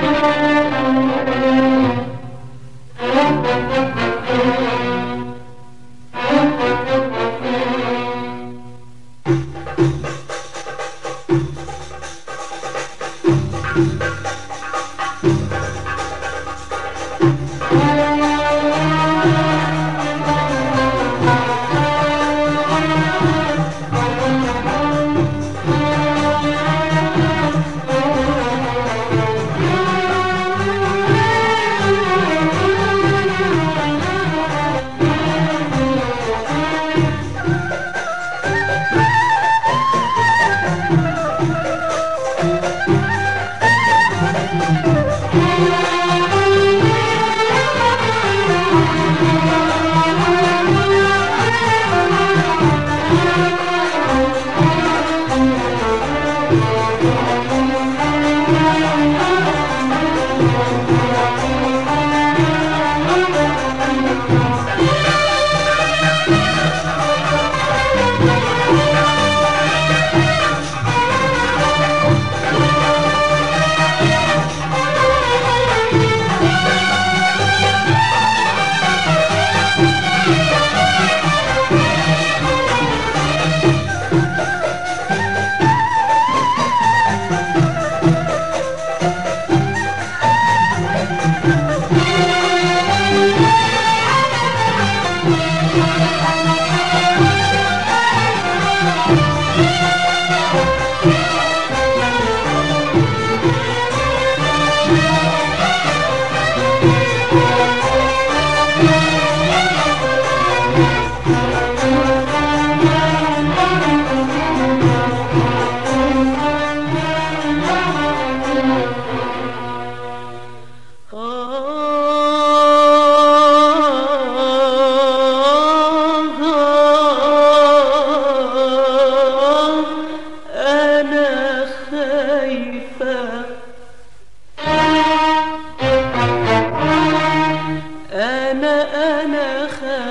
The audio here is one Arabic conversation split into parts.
أنا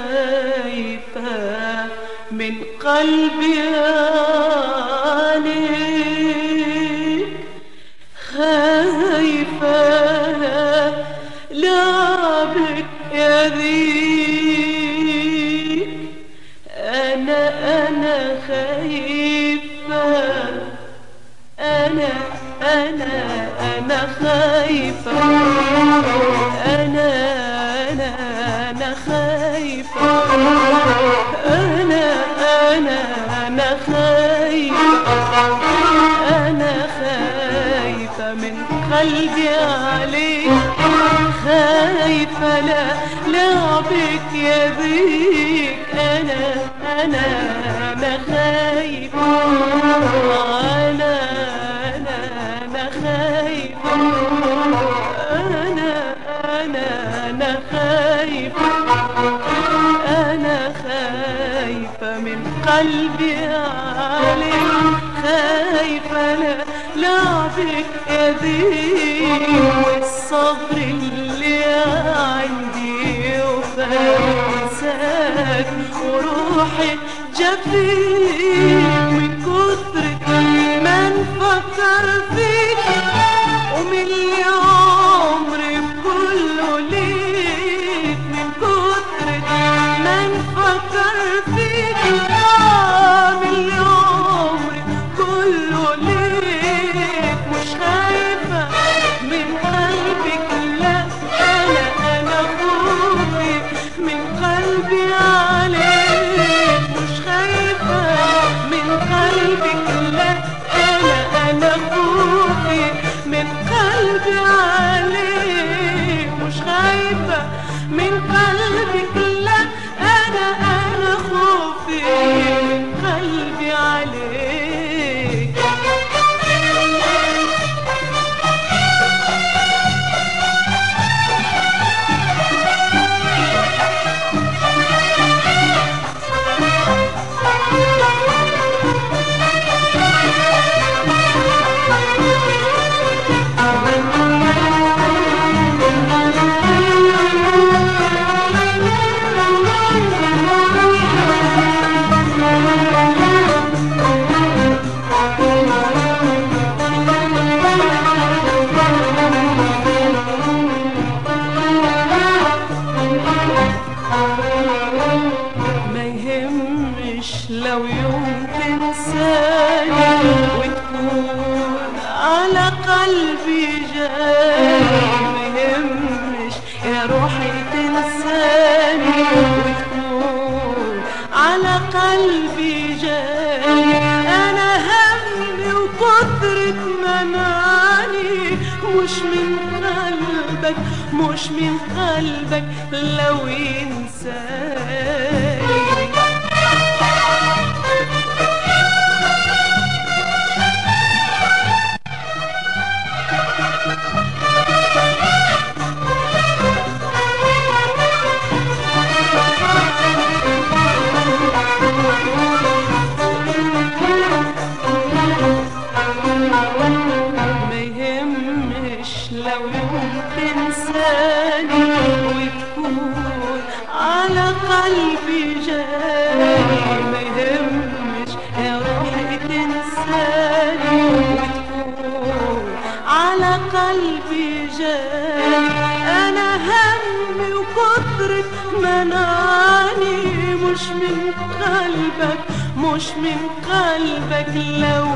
خايفة من قلبي عليك، خايفة لعبك يا ذيك. أنا خايفة، أنا خايفة، أنا خايفة، أنا خايفة، أنا خايفة من قلبي عليك، خايفة لعبك يا ذيك. أنا خايفة، أنا خايفة، أنا خايفة، أنا خايفة من قلبي عليك، خايفة لعبك يا ذيك. والصبر اللي عندي وفانساك وروحي جفيك من كتر ما نفكر فيك، وملي عمري كله ليك من كتر ما نفكر فيك، ملي عمري كله ليك. مش خايفة من قلبك، لا أنا خوفي من قلبي عليك. مش خايفة من قلبك، لا أنا خوفي من قلبي عليك. مش خايفة من قلبك، لا أنا خوفي من قلبي عليك. ما يهمش يا روحي تنساني وتكون على قلبي جاني. انا همي وقدرة منعني مش من قلبك، مش من قلبك لو ينساني. لو يوم تنساني وتكون على قلبي جاني. ما يهمش يا روحي تنساني وتكون على قلبي جاني. انا همي وقدرة منعني مش من قلبك، مش من قلبك لو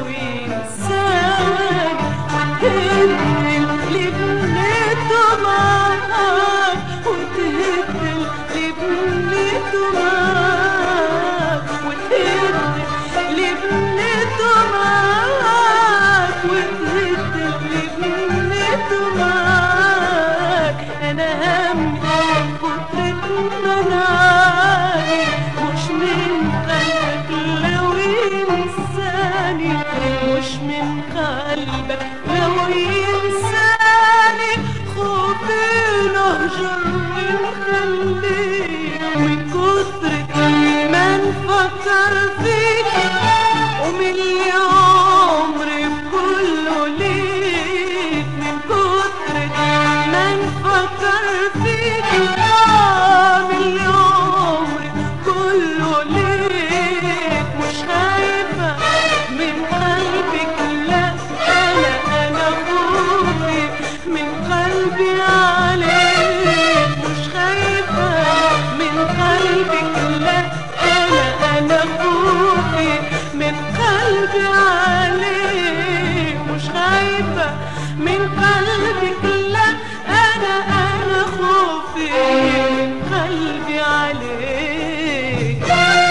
ينساني. وتهد اللي بنيته معاك، وتهد اللي بنيته معاك، وتهد اللي بنيته معاك، وتهد اللي بنيته معاك. انا همي قدرة منعني مش من قلبك لو ينساني، مش من قلبك لو ينساني. خوفي نهجر ونخليك من كترة ما نفكر فيك، وملي عمري بكله ليك. من كترة ما نفكر فيك ملي عمري كله ليك. مش خايفة من قلبك لا، أنا خوفي من قلبي عليك. مش خايفة من قلبك لا، أنا خوفي من قلبي عليك. مش خايفة من قلبك لا، أنا خوفي من قلبي عليك.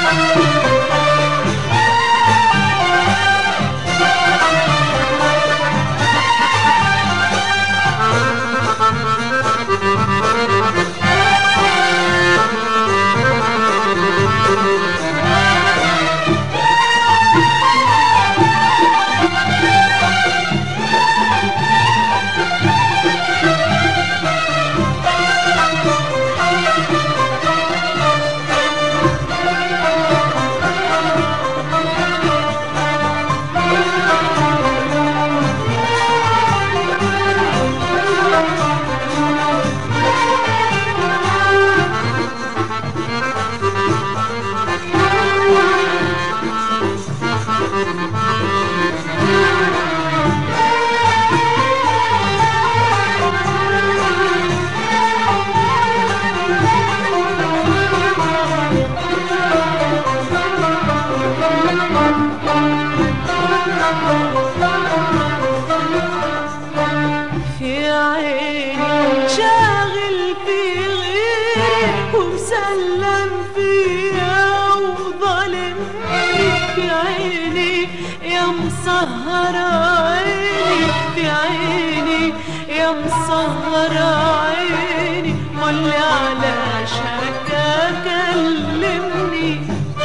في عيني شاغل في غيري ومسلم فيا وظالمني. في عيني يا مسهر عيني، في عيني يا مسهر عيني. قولي على شكا كلمني.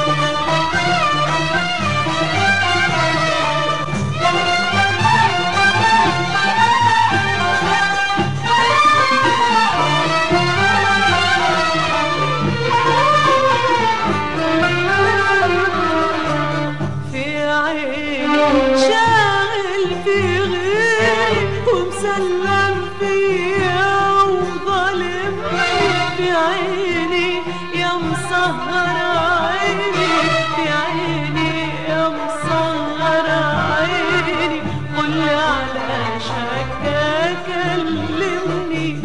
شاغل في غيري ومسلم فيا وظالمني. في عيني يا مسهر عيني، في عيني يا مسهر عيني. قولي على شكا كلمني.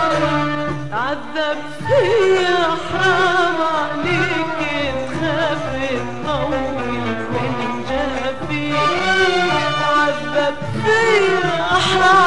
عذب فيا حرام عليك تخاف بحر